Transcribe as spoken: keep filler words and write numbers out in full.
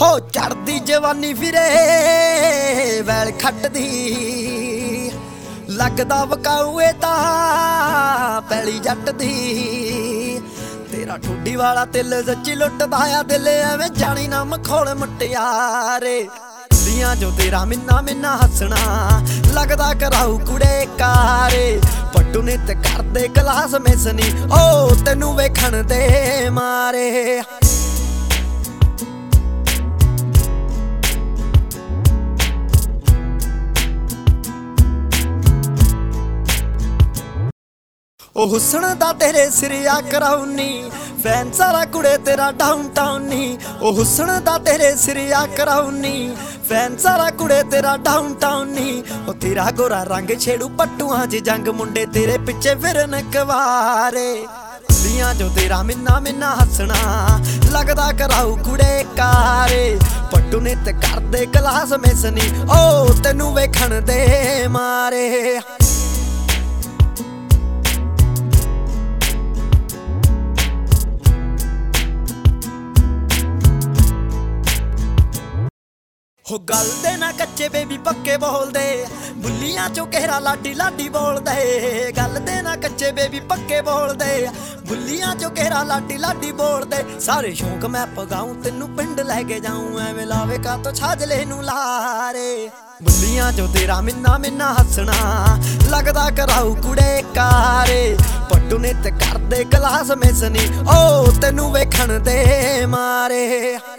हो चढ़दी जवानी फिरे वैल खटदी लगदा वकाऊए ता पैली जट दी। तेरा ठुड्डी वाला तिल सच्ची लुटदा आ दिल एवें जानी ना मखौल मुटियारे। दियां जो तेरा मिन्ना मिन्ना हसना लगदा कराऊ कुड़े कारे। पट्टू ने ते करदे गलास मिसनी ओ तेनू वेखण दे मारे। ओ हुस्न दा तेरे सिर आ कराउनी फैन सारा कुड़े तेरा डाउन टाउनी। ओ हुस्न दा तेरे सिर आ कराउनी फैन सारा कुड़े तेरा डाउन टाउनी। ओ तेरा गोरा रंग छेड़ू पट्टुआं च जंग मुंडे तेरे पिछे फिरन कवारे। दियां जो तेरा मिन्ना मिन्ना हसना लगदा कराऊ कुड़े कारे। पट्टू ने ते करदे गलास मिसनी ओ तेनू वेखण दे मारे। हो गल दे ना कच्चे बेबी पक्के बोल दे बुल्लियां चो कहरा लाडी लाडी बोल दे। गल दे ना कच्चे बेबी पक्के बोल दे बुल्लियां चो कहरा लाडी लाडी बोल दे। सारे शौक मैं पगाऊं तेनू पिंड लैके जाऊं एवें लावे का तो छाजले नू लारे। बुल्लियां चो तेरा मिन्ना मिन्ना हसना लगदा कराऊ कुड़े कारे। पट्टू ने ते करदे गलास मिसनी ओ तेनू वेखण दे मारे।